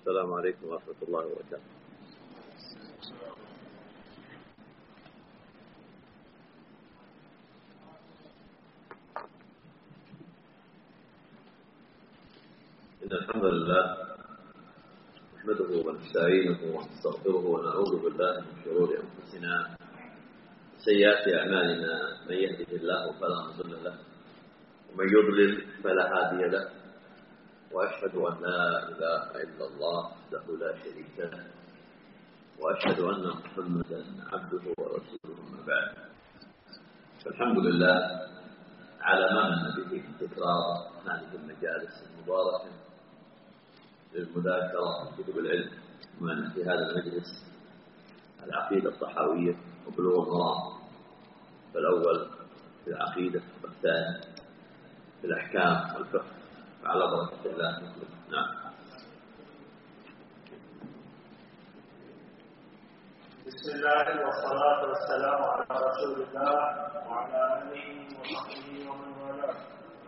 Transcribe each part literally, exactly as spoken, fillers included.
السلام عليكم ورحمة الله وبركاته. إن الحمد لله نحمده ونستعينه ونستغفره ونعوذ بالله من شرور أنفسنا وسيئات أعمالنا. من يهده الله فلا مضل له ومن يضلل فلا هادي له، وأشهد أن لا إله إلا الله وحده لا شريك له، وأشهد أن محمدا عبده ورسوله. ما بعد، فالحمد لله على ما من به تكرار هذه المجالس المباركة للمذاكرة في كتب العلم، ومن في هذا المجلس العقيدة الطحاوية وبلوغ المرام، فالأول في العقيدة والثاني في الأحكام والفقه، فعلى بركة الله نكمل. نعم. بسم الله والصلاة والسلام على رسول الله وعلى آله وصحبه ومن والاه.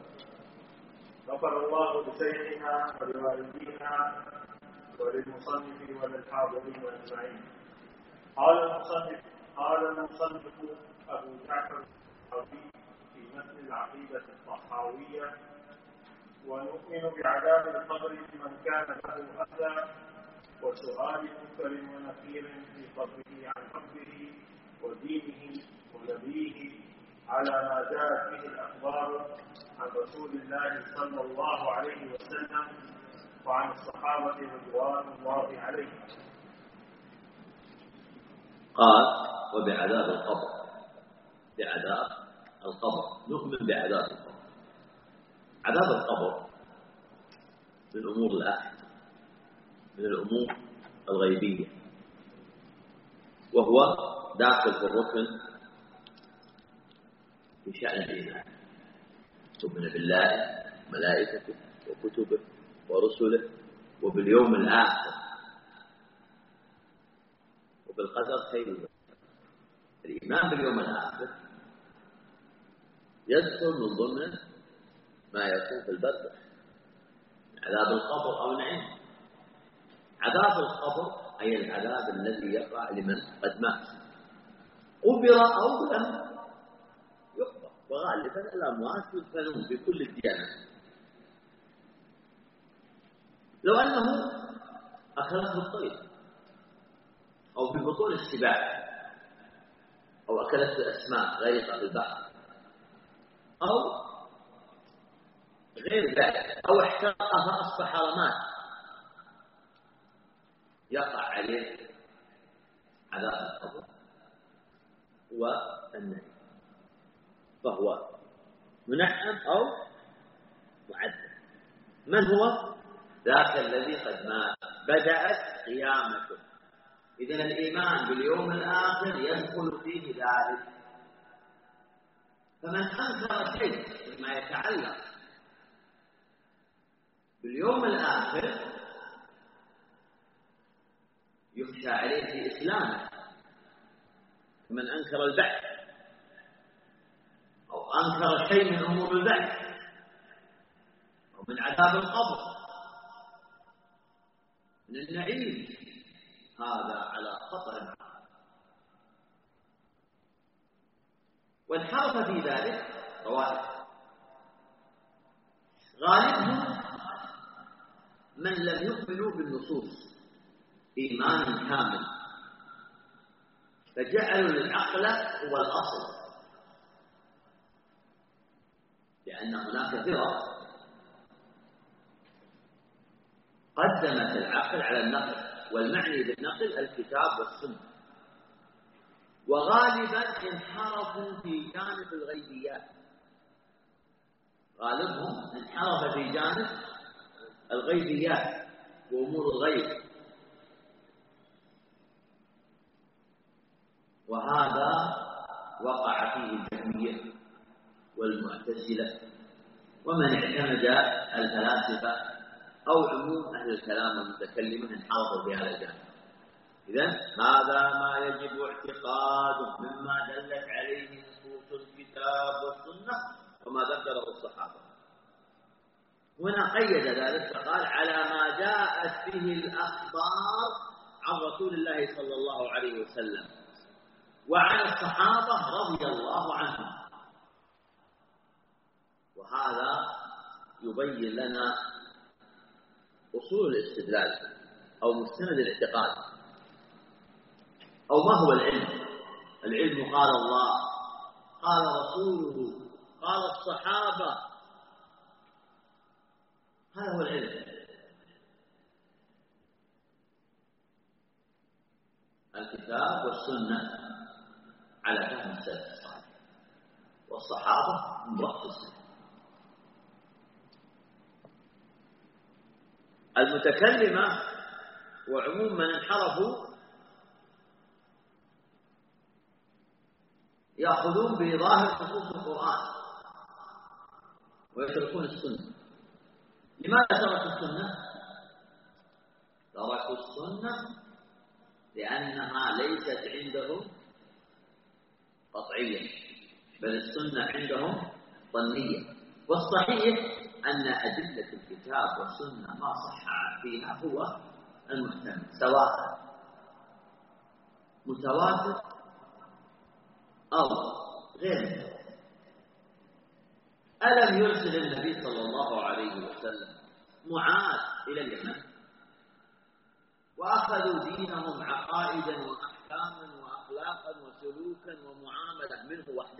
غفر الله لشيخنا ولوالدينا وللمصنف وللحاضرين أجمعين. قال المصنف قال المصنف أبو جعفر الطحاوي في متن العقيدة الطحاوية: ونؤمن بعذاب القبر لمن كان له أذى، وسؤال منكر ونكير في قبره عن ربه ودينه ونبيه على ما جاءت به الأخبار عن رسول الله صلى الله عليه وسلم وعن الصحابة رضوان الله عليهم. قال: وبعذاب القبر. بعذاب القبر نؤمن بعذاب القبر. عذاب القبر من أمور الآخرة، من الأمور الغيبية، وهو داخل في الركن في شأن الإيمان. تؤمن بالله ملائكته وكتبه ورسله وباليوم الآخر وبالقدر خيره. الإيمان باليوم الآخر يدخل من ضمن ما يكون في البرزخ، عذاب القبر أو نعيم. عذاب القبر أي العذاب الذي يقع لمن قد مات، قبر أو لم يقبر، وغالبا الأموات يدفنون بكل الديانات. لو أنه أكلته الطير أو في بطون السباع أو أكلته الأسماك غريقة في البحر أو غير ذلك، أو احترقها أصبح رماد، يقع عليه عذاب القبر والنعيم، فهو منعم أو معذب. من هو ذاك الذي قد مات بدأت قيامته؟ إذن الإيمان باليوم الآخر يدخل فيه ذلك. فمن أنكر شيء مما يتعلق باليوم الآخر يخشى عليه في إسلامه. من أنكر البعث أو أنكر شيء من أمور البعث أو من عذاب القبر من النعيم، هذا على خطر. وانحرف في ذلك طوائف، غالبهم من لم يؤمنوا بالنصوص إيمان كامل، فجعلوا العقل هو الأصل، لأن هناك فرق قدمت العقل على النقل، والمعني بالنقل الكتاب والسنة. وغالبا انحرفوا في جانب الغيبيات، غالبهم انحرف في جانب الغيبيات وأمور الغيب، وهذا وقع فيه الجهمية والمعتزلة ومن اعتمد الفلاسفة أو عموم أهل الكلام والمتكلمة انحرفوا في هذا الجانب. إذن هذا ما يجب اعتقاده مما دلت عليه نصوص الكتاب والسنة وما ذكره الصحابة. هنا قيد ذلك فقال على ما جاءت به الأخبار عن رسول الله صلى الله عليه وسلم وعن الصحابة رضي الله عنهم. وهذا يبين لنا أصول الاستدلال أو مستند الاعتقاد أو ما هو العلم. العلم قال الله، قال رسوله، قال الصحابة، هذا هو العلم. الكتاب والسنة على فهم السلف الصالح، والصحابة من رأس السنة. المتكلمة وعموم من انحرفوا يأخذون بظاهر خصوص القرآن ويتركون السنة. لماذا تركوا السنة؟ تركوا السنة لأنها ليست عندهم قطعية، بل السنة عندهم ظنية. والصحيح أن أدلة الكتاب والسنة ما صح فيها هو المحتمل، سواء متواتر أو غير متواتر. ألم يرسل النبي صلى الله عليه وسلم معاذ إلى اليمن وأخذوا دينهم عقائدا وأحكاما وأخلاقا وسلوكا ومعاملة منه وحده؟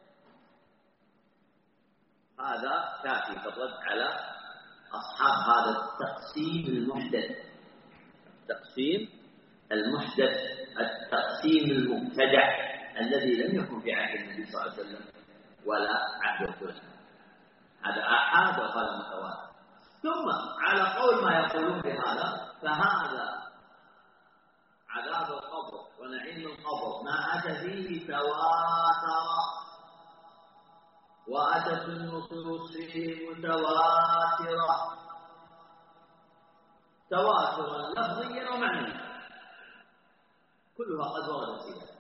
هذا كافي في الرد على أصحاب هذا التقسيم المحدث، التقسيم المحدث، التقسيم المبتدع الذي لم يكن في عهد النبي صلى الله عليه وسلم ولا عهد الخلفاء. هذا آحاد وقال متواتر. ثم على قول ما يقولون بهذا، فهذا عذاب القبر ونعيم القبر ما أتى فيه تواتر، وأتت النصوص فيه متواترة، تواترا لفظيا ومعنيا، كلها قد وردت فيها.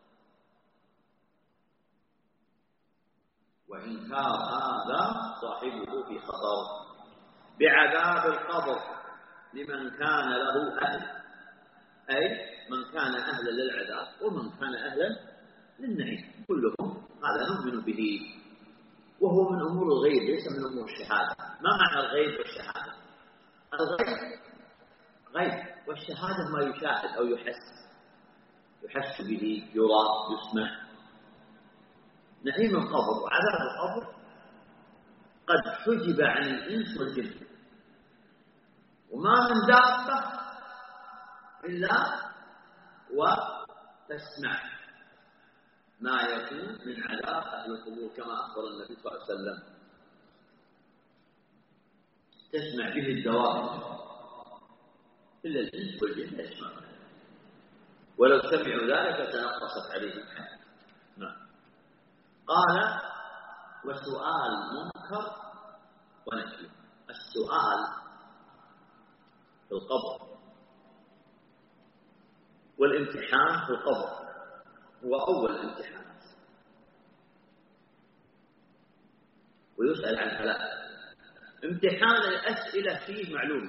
وإنكار هذا صاحبه في خطر بعذاب القبر لمن كان له أهل، أي من كان أهلا للعذاب ومن كان أهلا للنعيم، كلهم هذا نؤمن به، وهو من أمور الغيب ليس من أمور الشهادة. ما معنى الغيب والشهادة؟ الغيب غيب، والشهادة ما يشاهد أو يحس، يحس به، يرى، يسمع. نعيم القبر وعذاب القبر قد حجب عن الإنس والجن، وما من دابة إلا وتسمع ما يكون من عذاب أهل القبور كما أخبر النبي صلى الله عليه وسلم. تسمع به الدواب إلا الإنس والجن يسمعون، ولو سمعوا ذلك تنقصت عليهم الحياة. نعم. قال وسؤال منكر ونكير. السؤال في القبر والامتحان في القبر هو أول الامتحانات، ويسأل عن ثلاث. امتحان الأسئلة فيه معلومة،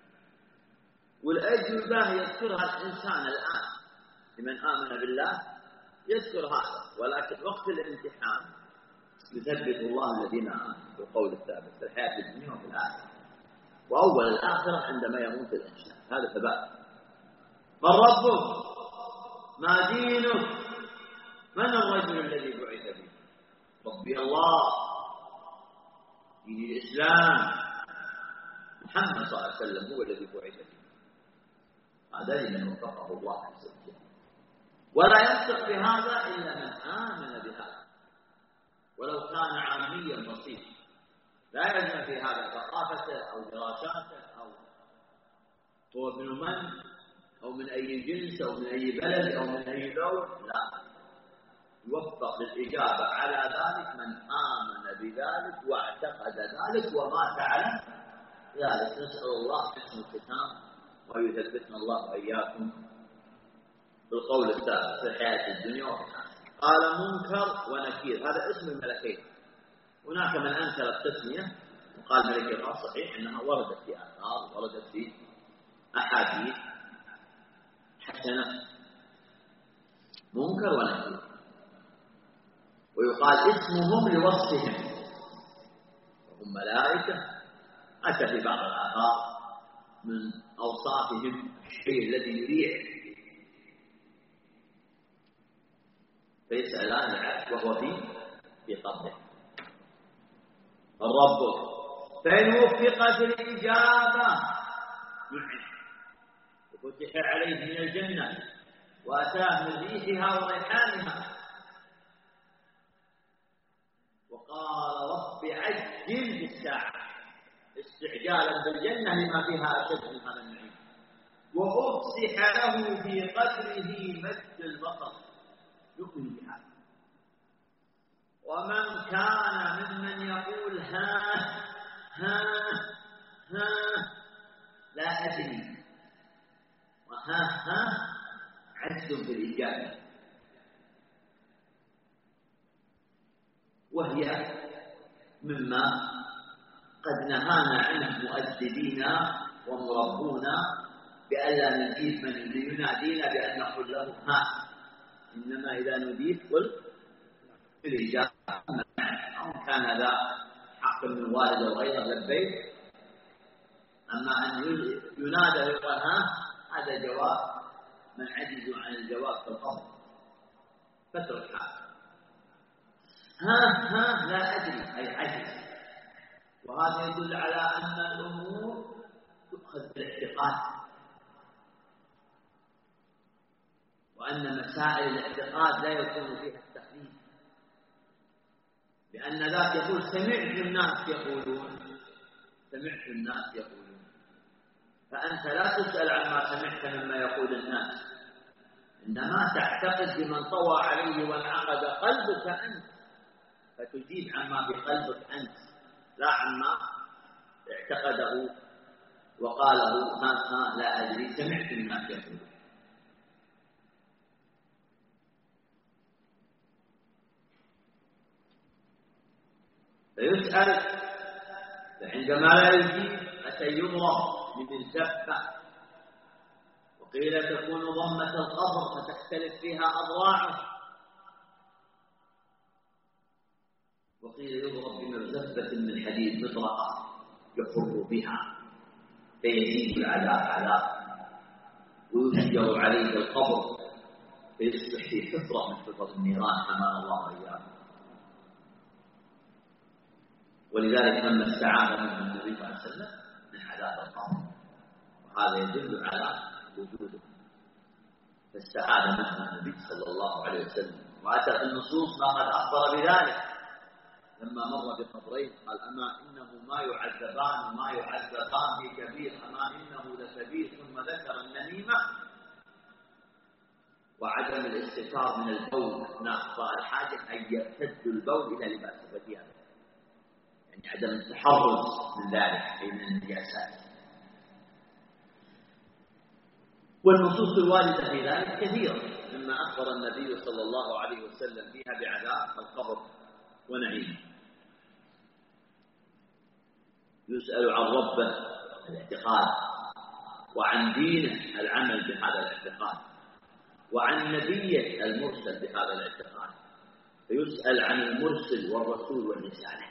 والأجوبة يذكرها الإنسان الآن لمن آمن بالله يذكر هذا، ولكن وقت الامتحان يثبت الله الذين آمنوا بالقول الثابت في الحياة الدنيا وفي الآخرة، وأول الآخرة عندما يموت الإنسان. هذا ثبات. من ربك؟ ما دينك؟ من الرجل الذي بعث به؟ ربي الله، دين الإسلام، محمد صلى الله عليه وسلم هو الذي بعث به. هذا لمن وفقه الله عز وجل، ولا ينطق بهذا إلا من آمن بهذا، ولو كان عاميا بسيطا لا يلزم في هذا ثقافته أو دراساته أو هو ابن من أو من أي جنس أو من أي بلد أو من أي لون، لا، يوفق للإجابة على ذلك من آمن بذلك واعتقد ذلك ومات على ذلك. نسأل الله حسن الختام ويثبتنا الله وإياكم بالقول الثابت في الحياة الدنيا وفي الآخرة. قال منكر ونكير، هذا اسم الملكين. هناك من أنكر التسمية وقال ملك الغار صحيح أنها وردت في آثار وردت في أحاديث حسنة منكر ونكير، ويقال اسمهم لوصفهم، وهم ملائكة أتى في بعض الآثار من أوصافهم الشيء الذي يريح، فيسألان العبد وهو في في قبره الرب، فإن وفقت الإجابة نعم وفتح عليه من الجنة وأتاه من ريحها وريحانها وقال رب عجل بالساعة استعجالا بالجنة لما فيها أشد من هذا النعيم، وأفسح له في قدره مد البصر يؤمن بهذا. ومن كان ممن يقول ها ها ها لا أدري وها ها عجز في الإجابة، وهي مما قد نهانا عنه مؤدبينا ومربونا بألا نجيب من ينادينا بأن نقول له ها، إنما إذا نجيب قل بالإجابة، أو كان ذا حق من والد أو غيره لبيك، أما أن ينادى ويقول ها هذا جواب من عجزوا عن الجواب في القبر، فاترك هذا ها ها لا أدري أي عجز، وهذا يدل على أن الأمور تؤخذ بالاعتقاد، وأن مسائل الاعتقاد لا يكون فيها التخليف، لأن ذاك يقول سمعت الناس يقولون سمعت الناس يقولون، فأنت لا تسأل عما سمعت مما يقول الناس، إنما تعتقد بمن طوى عليه وانعقد قلبك أنت، فتجيب عما في قلبك أنت لا عما اعتقده وقاله ها ها لا أدري سمعت الناس يقولون. فيسأل فعندما لا يجيب أتى يضرب من الزفة، وقيل تكون ضمة القبر فتختلف فيها أضلاعه، وقيل يضرب بمرزبة من حديد مطرقة يخر بها فيزيد العذاب عذاب، ويشجر عليه القبر فيصبح في حفرة من حفر النيران حمانا الله إياه. ولذلك لما استعاذ منه النبي صلى الله عليه وسلم من عذاب القبر، وهذا يدل على وجوده، فاستعاذ منه النبي صلى الله عليه وسلم. وأتى في النصوص ما قد أخبر بذلك لما مر بقبرين قال أما إنه ما يعذبان ما يعذبان في كبير أما إنه لكبير، ثم ذكر النميمة وعدم الاستتار من البول أثناء قضاء الحاجة، أن يرتد البول إلى لباس ثيابه، يعني عدم التحرز من ذلك أي من النجاسات. والنصوص الواردة في ذلك كثيرة مما أخبر النبي صلى الله عليه وسلم فيها بعذاب القبر ونعيمه. يسأل عن ربه الاعتقاد، وعن دينه العمل بهذا الاعتقاد، وعن نبيه المرسل بهذا الاعتقاد، فيسأل عن المرسل والرسول والرسالة.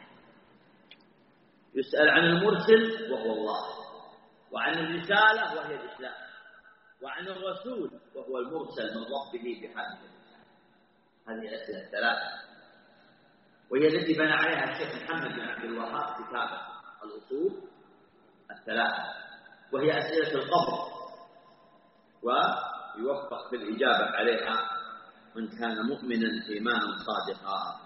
يسأل عن المرسل وهو الله، وعن الرسالة وهي الإسلام، وعن الرسول وهو المرسل من ربه بهذه الرسالة. هذه الأسئلة الثلاثة، وهي التي بنى عليها الشيخ محمد بن عبد الوهاب كتابه الأصول الثلاثة، وهي أسئلة القبر، ويوفق في الإجابة عليها من كان مؤمنا إيمانا صادقا.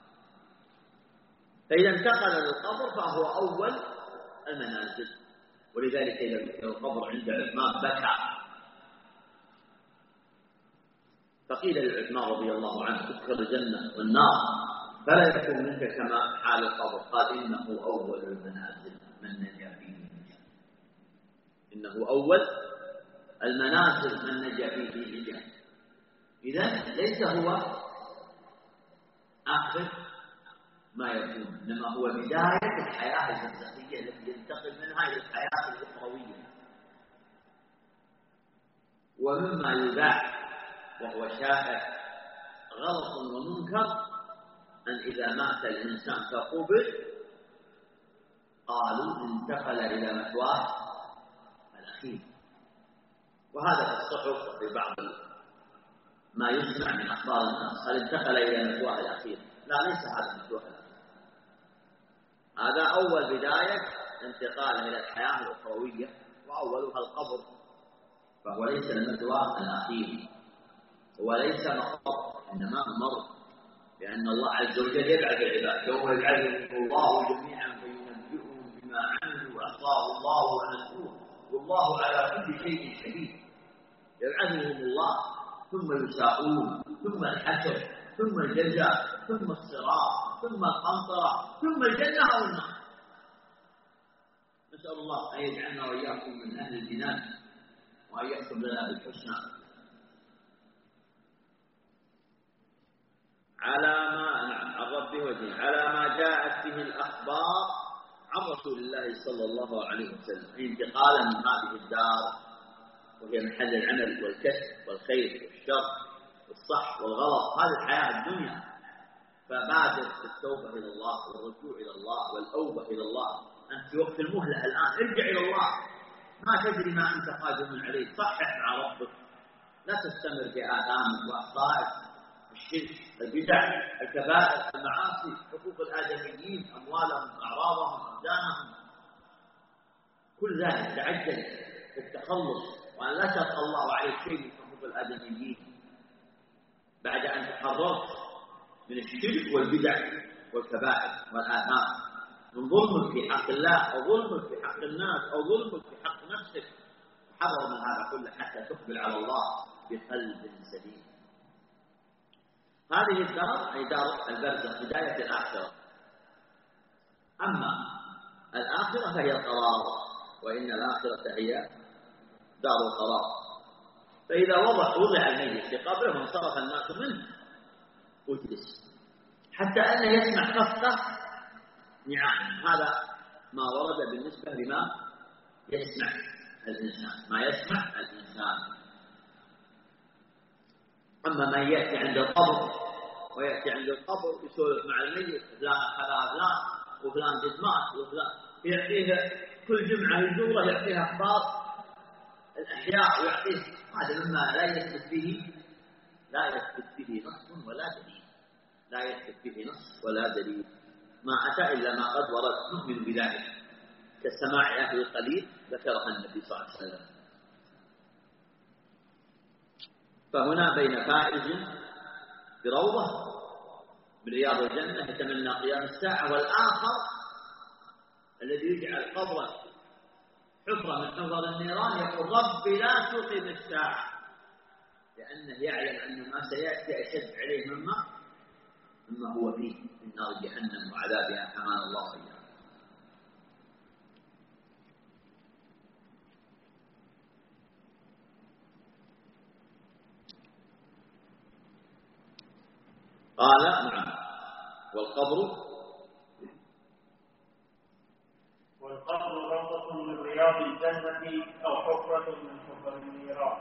فإذا انتقل للقبر فهو أول المنازل، ولذلك إذا ذكر القبر عند عثمان بكى، فقيل لعثمان رضي الله عنه تذكر الجنة والنار فلا يكون منك كما حال القبر، قال إنه أول المنازل من نجا فيه نجا، إنه أول المنازل من نجا فيه نجا. إذن ليس هو آخر ما يكون، إنما هو بداية الحياة البرزخية التي ينتقل منها إلى الحياة الأخروية. ومما يذاع وهو شائع غلط ومنكر أن إذا مات الإنسان فقبل قالوا انتقل إلى مثواه الأخير، وهذا في الصحف وفي بعض ما يسمع من أخبار الناس، هل انتقل إلى مثواه الأخير؟ لا، ليس هذا مثواه الأخير، هذا أول بداية انتقاله إلى الحياة الأخروية وأولها القبر، فهو ليس المثواه الأخير، هو ليس مقر إنما مر، لأن الله عز وجل يبعث العباد يوم يبعثهم الله جميعا فينبئهم بما عملوا وأحصاه الله ونسوه والله على كل شيء شهيد. يبعثهم الله ثم يساءون ثم الحشر ثم الجزاء ثم الصراط ثم القنطرة ثم الجنة أو النار. نسأل الله أن يجعلنا وإياكم من أهل الجنان وأن يحكم لنا بالحسنى. على ما نعم عن ربه ودينه، على ما جاءت به الأخبار عن رسول الله صلى الله عليه وسلم، انتقالا من هذه الدار وهي محل العمل والكسب والخير والشر والصح والغلط، هذه الحياة الدنيا. فبادر بالتوبة إلى الله والرجوع إلى الله والأوبة إلى الله، أنت في وقت المهلة الآن، ارجع إلى الله، ما تدري ما أنت قادم عليه، صحح مع ربك، لا تستمر في آثامك وأخطائك، الشرك، البدع، الكبائر، المعاصي، حقوق الآدميين، أموالهم، أعراضهم، أبدانهم، كل ذلك تعجل في التخلص، وأن لا تلقى الله عليك شيء من حقوق الآدميين بعد أن تحررت من الشرك والبدع والكبائر والآثام، من ظلمك في حق الله أو ظلمك في حق الناس أو ظلمك في حق نفسك. حذر من هذا كله حتى تقبل على الله بقلب سليم. هذه الدار أي دار البرزخ بداية الآخرة. أما الآخرة فهي القرار، وإن الآخرة هي دار القرار. فإذا وضع وضع الميت في قبره وانصرف الناس منه وجلس حتى أنه يسمع خفقة نعام. هذا ما ورد بالنسبة لما يسمع الإنسان، ما يسمع الإنسان. أما من يأتي عند القبر ويأتي عند القبر يسولف مع الميت، فلان أخذ فلان وفلان قد مات وفلان، يعطيه كل جمعة يزوره يعطيه أخبار الأحياء ويعطيه، هذا مما لا يثبت به لا يثبت به نص ولا دليل، لا يثبت به نص ولا دليل، ما أتى إلا ما قد ورد، نؤمن بذلك كسماع أهل القليل ذكرها النبي صلى الله عليه وسلم. فهنا بين فائز بروضة برياض الجنة يتمنى قيام الساعة، والآخر الذي يجعل قبره حفرة من حفر النيران يقول ربي لا تقم الساعة، لأنه يعلم أن ما سيأتي أشد عليه مما مما هو فيه من نار جهنم وعذابها، حمانا الله وإياه. قال نعم والقبر والقبر روضة من رياض الجنة أو حفرة من حفر النيران.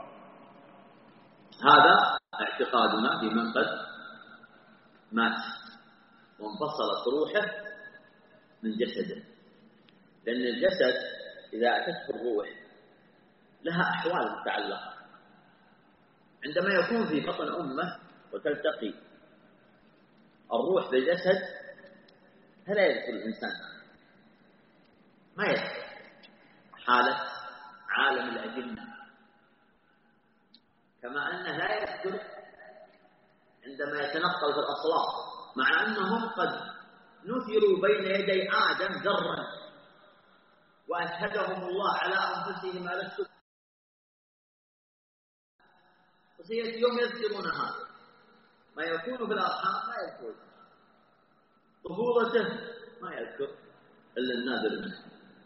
هذا اعتقادنا بمن قد مات وانفصلت روحه من جسده، لأن الجسد إذا أتته الروح لها أحوال متعلقة. عندما يكون في بطن أمه وتلتقي الروح بالجسد فلا يذكر الإنسان، ما يذكر حالة عالم الأجنة، كما أنه لا يذكر عندما يتنقل في الأصوات، مع أنهم قد نثروا بين يدي آدم ذرا وأشهدهم الله على أنفسهم ألست، وسيأتي يوم يذكرون هذا، ما يكون في الأرحام ما يذكر، طفولته ما يذكر إلا النادر منه.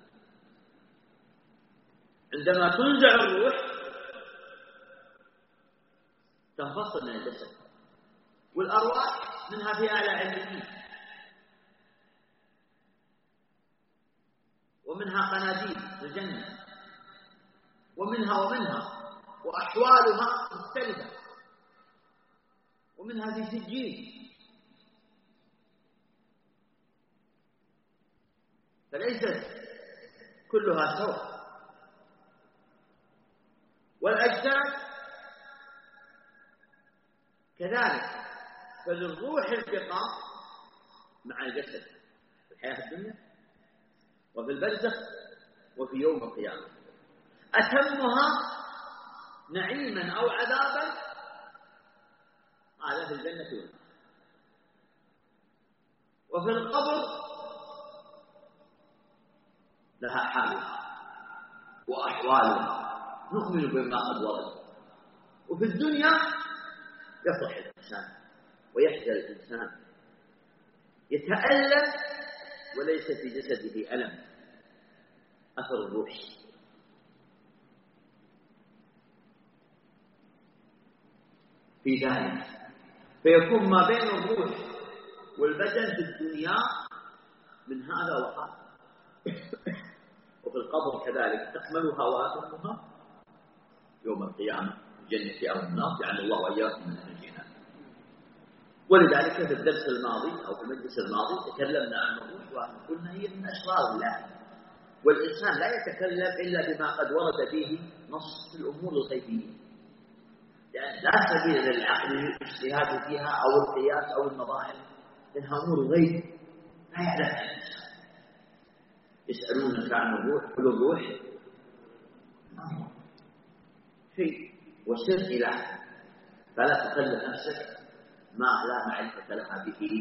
عندما تنزع الروح تنفصل من الجسد، والأرواح منها في أعلى علمين، ومنها قناديل الجنة، ومنها ومنها وأحوالها مختلفة، ومنها في سجين. فليست كلها سواء. والأجساد كذلك، فللروح التقاء مع الجسد في الحياة الدنيا وفي البرزخ وفي يوم القيامة. أتمها نعيما أو عذابا هذا في الجنة والنار. وفي القبر لها حالها وأحوالها نؤمن بما قد ورد. وفي الدنيا يفرح الإنسان ويحزن الإنسان، يتألم وليس في جسده ألم، أثر الروح. في ذلك فيكون ما بين الروح والبدن في الدنيا من هذا وهذا. وفي القبر كذلك تكملها وأتمها يوم القيامة، الجنة أو النار، يعني الله وإياكم من أهل الجنة. ولذلك في الدرس الماضي أو في المجلس الماضي تكلمنا عن الروح وقلنا هي من أسرار الله، والإنسان لا يتكلم إلا بما قد ورد به نص في الأمور الغيبية، يعني لا سبيل للعقل للاجتهاد فيها أو القياس أو المظاهر، لأنها أمور غيب لا يعلمها الإنسان. يسألونك عن الروح، قل الروح شيء وسر إله، فلا تكلف نفسك ما لا معرفة لها به.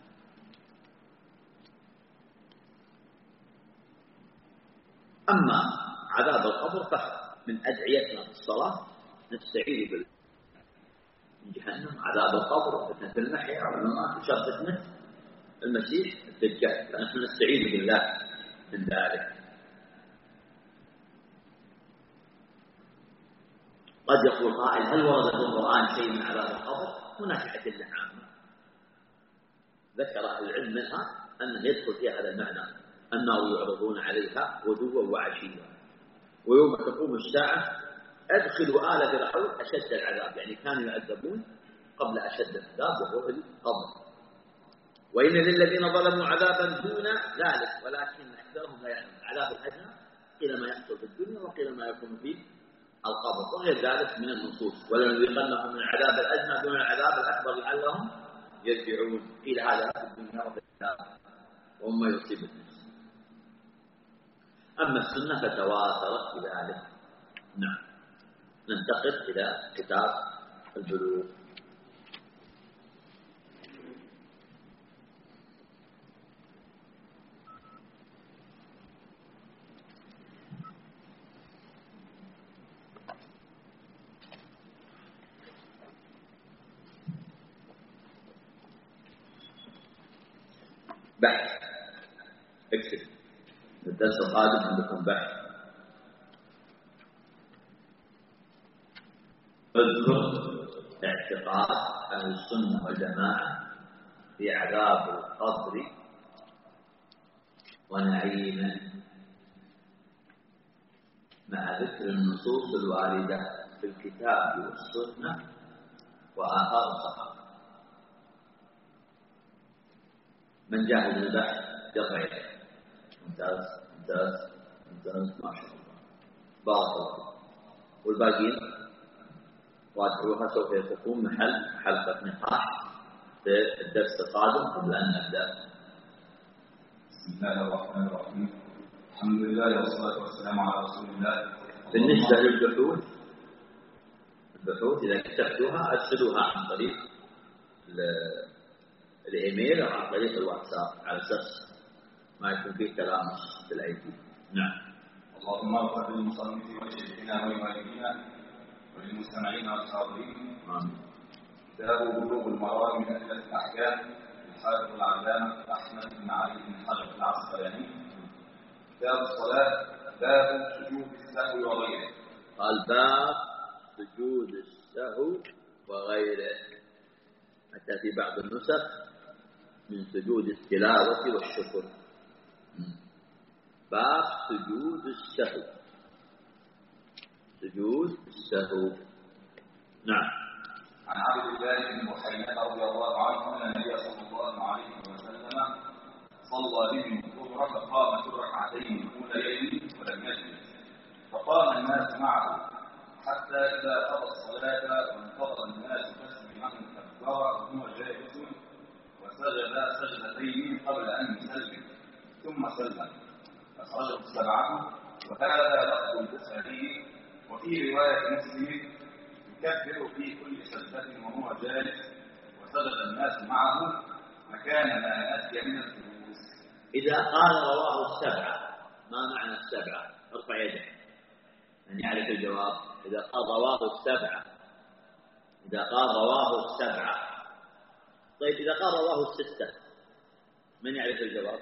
أما عذاب القبر فمن أدعيتنا في الصلاة نستعيذ بالله من جهنم، عذاب القبر، فتنة المحيا والممات، وشر فتنة المسيح الدجال، فنحن نستعيذ بالله من ذلك. قد يقول قائل هل ورد في القرآن شيء من عذاب القبر؟ هناك أدلة عامة ذكر أهل العلم منها أنه يدخل في هذا المعنى: النار يعرضون عليها غدوا وعشيا ويوم تقوم الساعة أدخلوا آل فرعون أشد العذاب، يعني كانوا يعذبون قبل أشد العذاب وهو القبر. وإن للذين ظلموا عذابا دون ذلك ولكن أكثرهم لا يعلمون. العذاب الأدنى قيل ما يحصل في الدنيا وقيل ما يكون في القبر، وغير ذلك من النصوص: ولنذيقنهم من العذاب الأدنى دون العذاب الأكبر لعلهم يرجعون. قيل هذا في الدنيا وفي الآخرة وما يصيب الناس. أما السنة فتواترت بذلك. نعم. ننتقل إلى كتاب البلوغ. بحث، اكتب الدرس القادم عندكم بحث. اذكر اعتقاد أهل السنة والجماعة في عذاب القبر ونعيمه مع ذكر النصوص الواردة في الكتاب والسنة وآثار الصحابة. من جاهز البحث يرفع يده. ممتاز ممتاز ممتاز، ما شاء الله، بارك الله. والباقين وادعوها سوف يكون محل حلقة نقاش في الدرس القادم قبل أن نبدأ. بسم الله الرحمن الرحيم. الحمد لله والصلاة والسلام على رسول الله. بالنسبة للبحوث، البحوث إذا كتبتوها أرسلوها عن طريق الإيميل أو عن طريق الواتساب على أساس ما يكون فيه تلامس بالأيدي. نعم. اللهم اغفر للمصنف ولشيخنا ولوالدينا وللمستمعين والحاضرين. آمين. كتاب بلوغ المرام من أدلة الأحكام للحافظ العلامة أحمد بن علي بن حجر العسقلاني. كتاب الصلاة، باب سجود السهو وغيره. قال باب سجود السهو وغيره، حتى في بعض النسخ من سجود التلاوة والشكر. باب سجود السهو. سجود السهو. نعم. عن عبد الله بن محيط رضي الله عنه أن النبي صلى الله عليه وسلم صلى بهم الظهر فقام في الركعتين الأوليين ولم يجلس، فقام الناس معه حتى إذا قضى الصلاة وانتظر الناس تسليمه كبر وهو جالس وسجد سجدتين قبل أن يسلم ثم سلم، أخرجه السبعة. وهذا لفظ البخاري. وفي رواية مسلم يكبر في كل سجدة وهو جالس وسجد الناس معه مكان ما نسي من الجلوس. إذا قال رواه السبعة، ما معنى السبعة؟ ارفع يدك من يعرف الجواب. إذا قال رواه السبعة، إذا قال رواه السبعة. طيب إذا قال رواه الستة من يعرف الجواب؟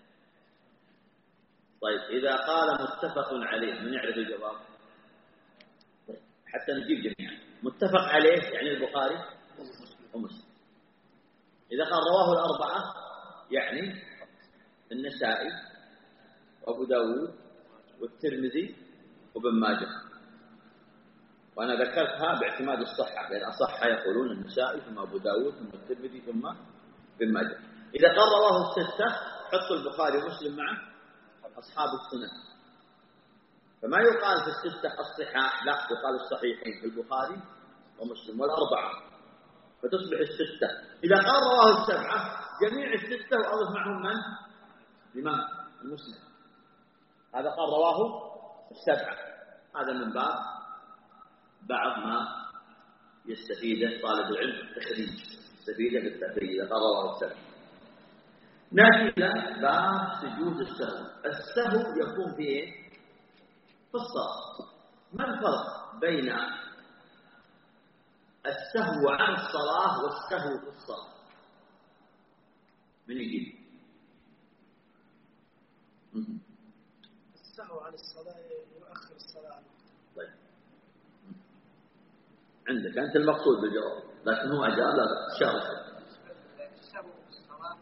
طيب إذا قال متفق عليه من يعرف الجواب؟ طيب حتى نجيب جميعا. متفق عليه يعني البخاري ومسلم. إذا قال رواه الأربعة يعني النسائي وأبو داود والترمذي وابن ماجه. وأنا ذكرتها باعتماد الصحة، لأن الصحة يقولون النسائي ثم أبو داود ثم الترمذي ثم ابن ماجه. إذا قال رواه الستة حط البخاري ومسلم معه أصحاب السنن، فما يقال في الستة الصحاح، لا يقال الصحيحين في البخاري ومسلم والأربعة، فتصبح الستة. إذا قال رواه السبعة جميع الستة وأضف معهم من؟ الإمام المسلم. هذا قال رواه السبعة. هذا من باب بعض ما يستفيده طالب العلم التخريج، يستفيده بالتخريج إذا قال رواه السبعة. نأتي إلى باب سجود السهو. السهو يكون في إيه؟ في الصلاة. ما الفرق بين السهو عن الصلاة والسهو في الصلاة؟ من يجيب؟ السهو عن الصلاة يؤخر الصلاة. طيب عندك أنت المقصود بالجواب، لكن هو أجاب لا لا شاء. السهو في الصلاة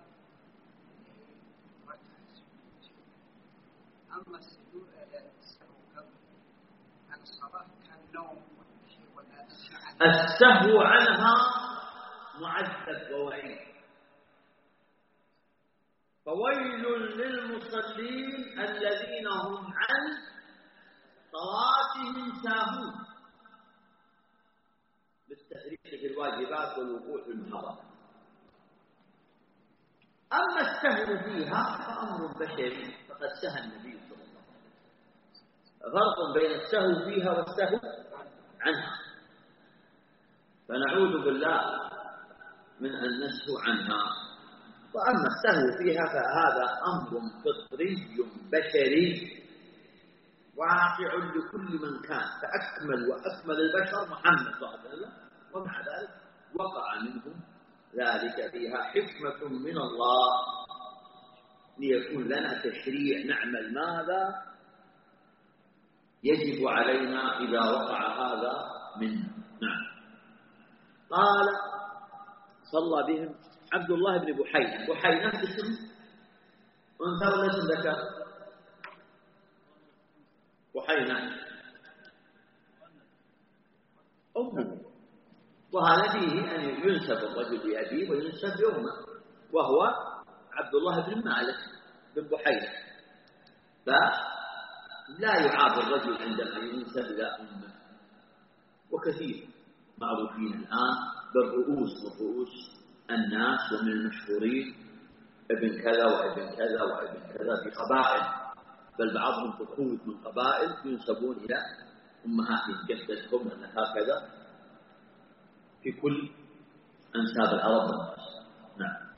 أما السجود السهو عن الصلاة كالنوم والشيء ولا السهو عنها معذب ووعيد. فويل للمصلين الذين هم عن صلاتهم ساهون، بالتفريق في الواجبات والوقوع في المحرمات. أما السهو فيها فأمر بشري، فقد سهى النبي صلى الله عليه وسلم. فرق بين السهو فيها والسهو عنها، فنعوذ بالله من أن نسهو عنها. وأما السهو فيها فهذا أمر فطري بشري واقع لكل من كان، فأكمل وأكمل البشر محمد صلى الله عليه وسلم، ومع ذلك وقع منهم ذلك. فيها حكمة من الله ليكون لنا تشريع نعمل ماذا يجب علينا إذا وقع هذا منا. نعم. قال صلى بهم عبد الله بن بحينة. بحينة اسم أنثى ولا اسم ذكر؟ بحينة أمه، وهذا فيه أن ينسب الرجل لأبيه وينسب لأمه، وهو عبد الله بن مالك بن بحينة. فلا يعاب الرجل عندما ينسب إلى أمه. وكثير معروفين الآن بالرؤوس والرؤوس الناس، ومن المشهورين ابن كذا وابن كذا وابن كذا في قبائل، بل بعضهم فخوذ من قبائل ينسبون إلى أمهاتهم، جدتهم أن هكذا في كل أنساب العرب والناس. نعم.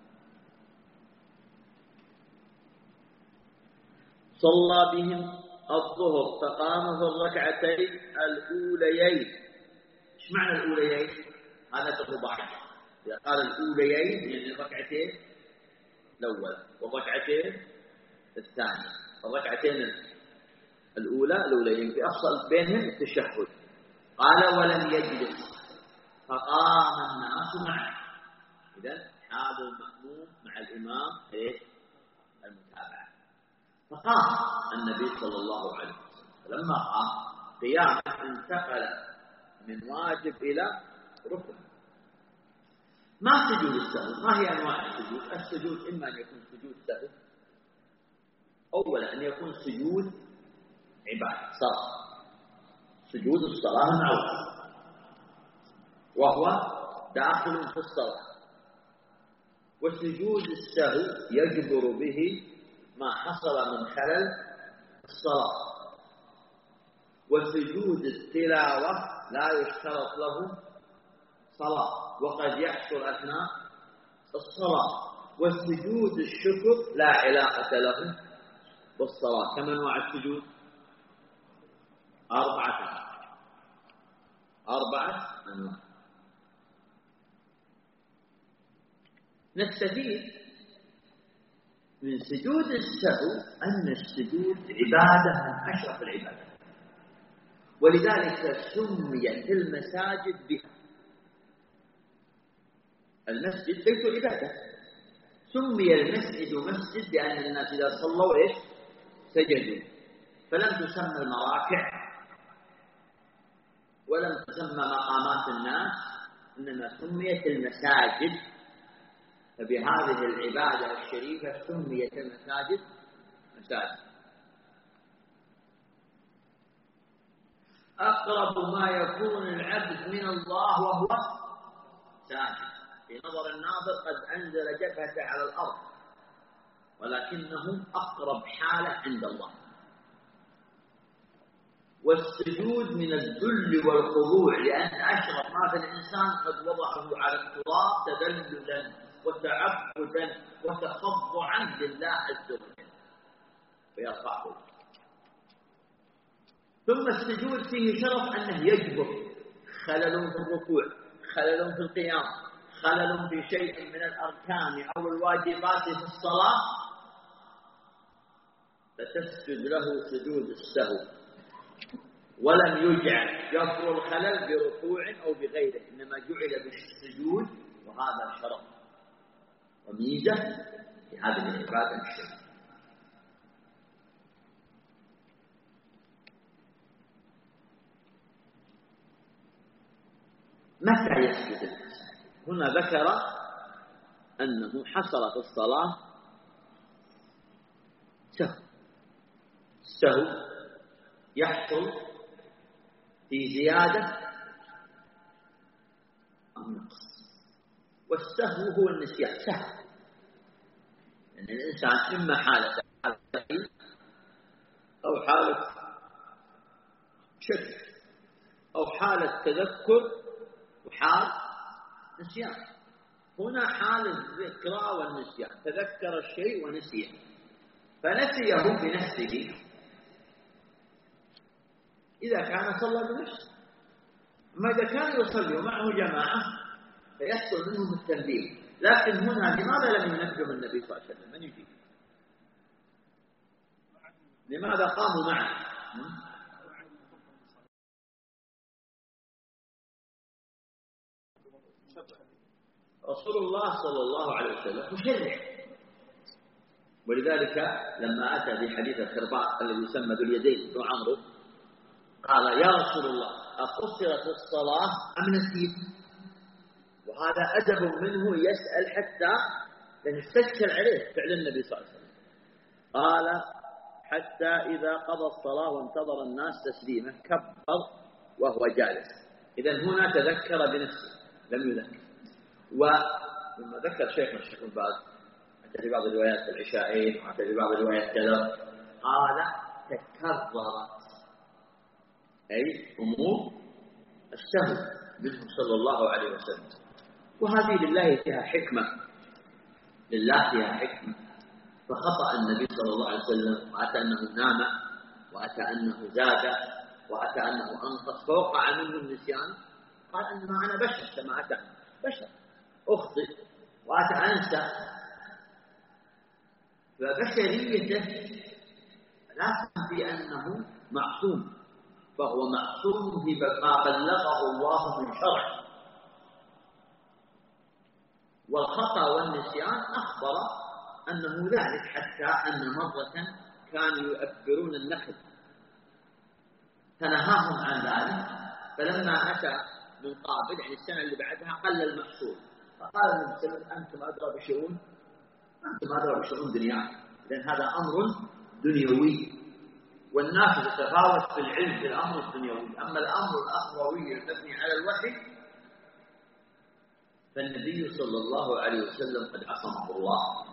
صلى بهم الظهر فقام في الركعتين الأوليين. ايش معنى الأوليين؟ هذا تضاعف. إذا قال الأوليين يعني الركعتين الأولى والركعتين الثانية. الركعتين الأولى الأوليين في أفصل بينهم التشهد. قال ولم يجلس فقام الناس معه. إذن هذا المأموم مع الإمام إيه؟ المتابعة. فقام النبي صلى الله عليه وسلم. لما قام قيامه انتقل من واجب إلى ركن. ما سجود السهو؟ ما هي أنواع السجود؟ السجود إما أن يكون سجود سهو، أولا أن يكون سجود عبادة صلاة، سجود الصلاة المعروف وهو داخل في الصلاة. وسجود السهو يجبر به ما حصل من خلل الصلاة. وسجود التلاوة لا يشترط له صلاة وقد يحصل أثناء الصلاة. والسجود الشكر لا علاقة له بالصلاة. كم أنواع السجود؟ أربعة أربعة أنواع. نستفيد من سجود السهو أن السجود عبادة من أشرف العبادات، ولذلك سميت المساجد بها. المسجد بيت عبادة، سمي المسجد مسجد لأن الناس إذا صلوا إيش؟ سجدوا. فلم تسمى المراكع ولم تسمى مقامات الناس، إنما سميت المساجد. فبهذه العبادة الشريفة سميت المساجد مساجد. أقرب ما يكون العبد من الله وهو ساجد. في نظر الناظر قد أنزل جبهته على الأرض، ولكنه أقرب حالة عند الله. والسجود من الذل والخضوع، لأن أشرف ما في الإنسان قد وضعه على التراب تذللا وتعبدا وتخضعا لله عز وجل فيرفعه. ثم السجود فيه شرف أنه يجبر خلل في الركوع، خلل في القيام، خلل في شيء من الأركان أو الواجبات في الصلاة، فتسجد له سجود السهو. ولم يجعل جبر الخلل بركوع أو بغيره، إنما جعل بالسجود، وهذا شرف وميزة في هذه العبادة الشريفة. متى يسجد الإنسان؟ هنا ذكر أنه حصل في الصلاة سهو. السهو يحصل في زيادة أو نقص، والسهو هو النسيان. سهو لأن يعني الإنسان إما حالة أو حالة شك أو حالة تذكر وحال نسيان. هنا حال الذكرى والنسيان، تذكر الشيء ونسيه فنسيه بنفسه إذا كان صلى بنفسه. أما إذا كان يصلي ومعه جماعة فيحصل منهم التنبيه. لكن هنا لماذا لم ينبه النبي صلى الله عليه وسلم؟ من يجيب؟ لماذا قاموا معه؟ رسول الله صلى الله عليه وسلم مشرع، ولذلك لما أتى بحديث الخرباء الذي يسمى ذو اليدين ذو عمرو قال: يا رسول الله أقصرت الصلاة أم نسيت؟ وهذا أدب منه يسأل حتى يستشكل عليه فعل النبي صلى الله عليه وسلم. قال: حتى إذا قضى الصلاة وانتظر الناس تسليمه كبر وهو جالس. إذن هنا تذكر بنفسه لم يذكر. ولما ذكر شيخنا الشيخ بن باز حتى في بعض الروايات العشاءين وحتى في بعض الروايات كذا قال: تكررت أي أمور السهو منه صلى الله عليه وسلم. وهذه لله فيها حكمة، لله فيها حكمة. فخطأ النبي صلى الله عليه وسلم وأتى أنه نام وأتى أنه زاد وأتى أنه أنقص فوقع منه النسيان. قال: أنما أنا بشر كما أتى بشر أخطئ وأتى أنسى. فبشريته لا تنفي أنه معصوم، فهو معصوم بما بلغه الله من شرع. والخطأ والنسيان أخبر أنه ذلك، حتى أن مرة كانوا يؤبرون النخل فنهاهم عن ذلك، فلما أتى من قابل يعني السنة اللي بعدها قل المحصول، فقال النبي صلى الله عليه وسلم أنتم أدرى بشؤون أنتم أدرى بشؤون دنياكم، لأن هذا أمر دنيوي والناس تتفاوت في العلم في الأمر الدنيوي. أما الأمر الأخروي المبني على الوحي فالنبي صلى الله عليه وسلم قد عصمه الله.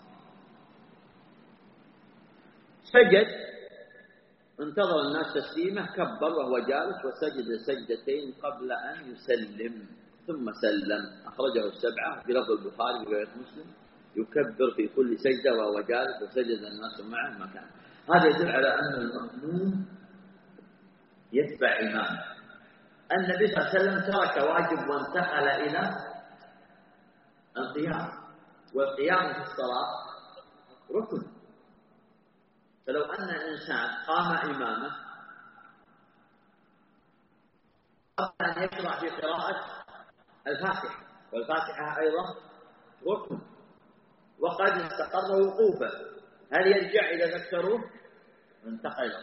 سجد، انتظر الناس تسليمه، كبر وهو جالس وسجد سجدتين قبل أن يسلم ثم سلم. أخرجه السبعة بلفظ البخاري ورواية مسلم، يكبر في كل سجدة وهو جالس وسجد الناس معه مكان. هذا يدل على أن المأموم يتبع إمامه. النبي صلى الله عليه وسلم ترك واجب وانتقل إلى القيام، والقيام في الصلاة ركن. فلو أن إنسان قام إمامه قبل أن يشرع في قراءة الفاتحة، والفاتحة أيضا ركن، وقد استقر وقوفه، هل يرجع إذا ذكروه؟ انتقل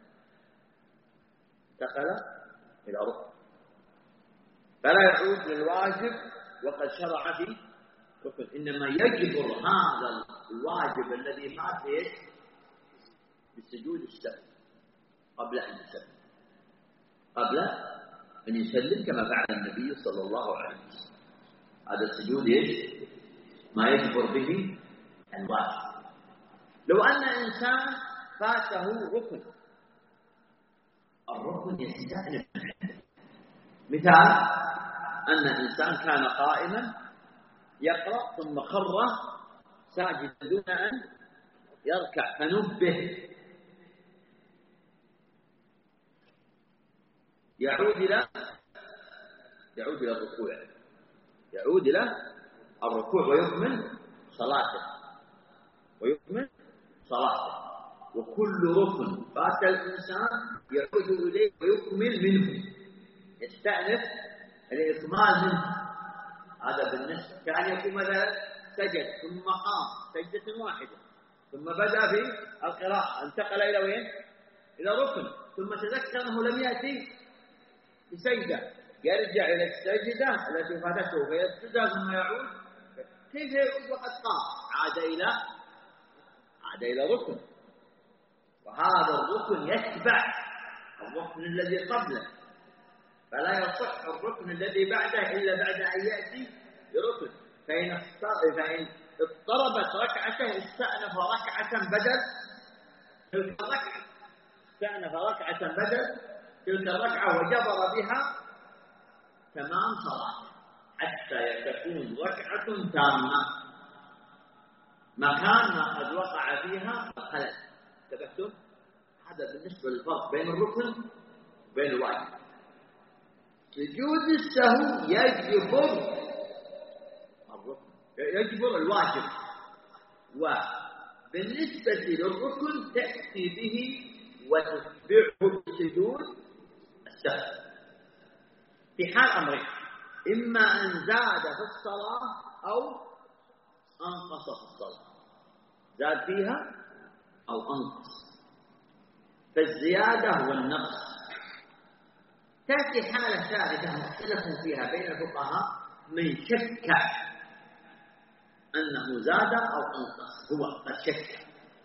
انتقل إلى ركن، فلا يعود للواجب وقد شرع في ركن، إنما يجبر هذا الواجب الذي مات فيه بالسجود السهو قبل أن يسلم قبل أن يسلم كما فعل النبي صلى الله عليه وسلم. هذا السجود إيش؟ ما يجبر به الواجب. لو أن إنسان فاته ركن، الركن يستأنف. مثال أن إنسان كان قائما يقرأ ثم خر ساجدا دون أن يركع فنبه، يعود إلى يعود إلى الركوع يعود إلى الركوع ويكمل صلاته ويكمل صلاته وكل ركن فات الإنسان يعود إليه ويكمل منه، يستأنف الإكمال منه. هذا بالنسبة كان يكون مثلا سجد ثم قام سجدة واحدة ثم بدأ في القراءة، انتقل إلى وين؟ إلى ركن، ثم تذكر أنه لم يأتي بسجدة، يرجع إلى السجدة التي فاتته فيسجدها ثم يعود. كيف يعود وقد قام؟ عاد إلى عاد إلى ركن، وهذا الركن يتبع الركن الذي قبله، فلا يصح الركن الذي بعده إلا بعد أن يأتي بركن. فإن فإن اضطربت ركعته استأنف ركعة بدل تلك الركعة استأنف ركعة بدل تلك الركعة وجبر بها تمام صلاة حتى تكون ركعة تامة مكان ما قد وقع فيها الخلل. تبتم هذا بالنسبة للفرق بين الركن وبين الواجب. سجود السهو يجبر الركن يجبر الواجب، وبالنسبة للركن تأتي به وتتبعه بسجود السهو في حال أمرين: إما أن زاد في الصلاة أو أنقص في الصلاة، زاد فيها أو أنقص. فالزيادة والنقص تأتي حالة ثالثة مختلف فيها بين الفقهاء، من شك أنه زاد أو أنقص، هو قد شك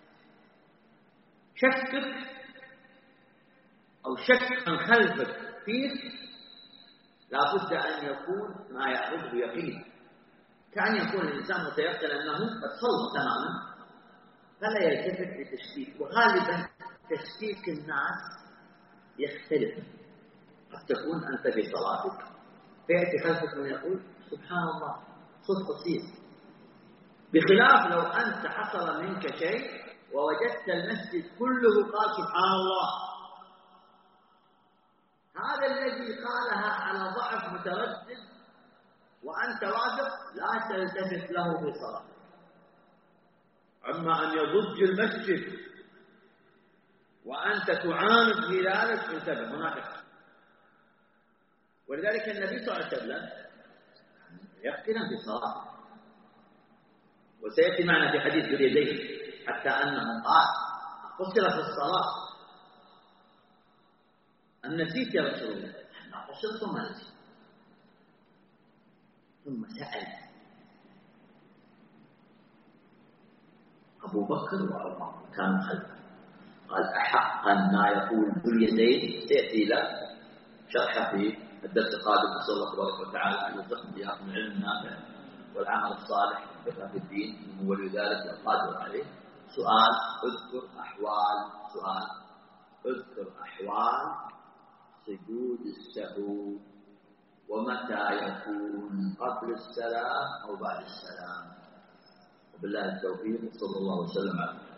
شكك أو شك عن خلفك فيه لا بد أن يكون ما يأخذه يقين، كأن يكون الإنسان متيقن أنه قد صلى تماما فلا يلتفت لتشكيك. وغالبا تشكيك الناس يختلف، قد تكون أنت في صلاتك فيأتي خلفك من يقول سبحان الله صوت قصير، بخلاف لو أنت حصل منك شيء ووجدت المسجد كله قال سبحان الله، هذا الذي قالها على ضعف متردد وأنت واثق لا تلتفت له في صلاتك. أما أن يضج المسجد وأنت تعاند في ذلك انتبه، هناك. ولذلك النبي صلى الله عليه وسلم يقتنا في صلاته، وسيأتي معنا في حديث ذو اليدين حتى أنه قال قصرت الصلاة. أم نسيت يا رسول الله؟ أنا قصرت وما نسيت. ثم سأل أبو بكر وعمر كانوا خلفه، قال أحقا ما يقول ذو اليدين؟ سيأتي له شرحه في الدرس القادم. نسأل الله تبارك وتعالى أن يرزقنا إياكم العلم النافع والعمل الصالح والفقه في الدين، إنه ولي ذلك القادر عليه. سؤال: اذكر أحوال سؤال اذكر أحوال سجود السهو، ومتى يكون قبل السلام أو بعد السلام. وبالله التوفيق، صلى الله وسلم على محمد.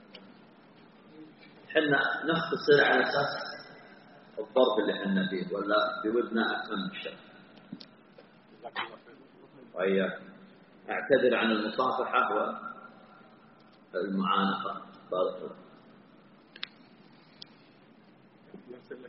حنا نختصر على أساس الضرب اللي حنا فيه، ولا بودنا أكمل الشرح. وإياك أعتذر عن المصافحة والمعانقة. بارك الله.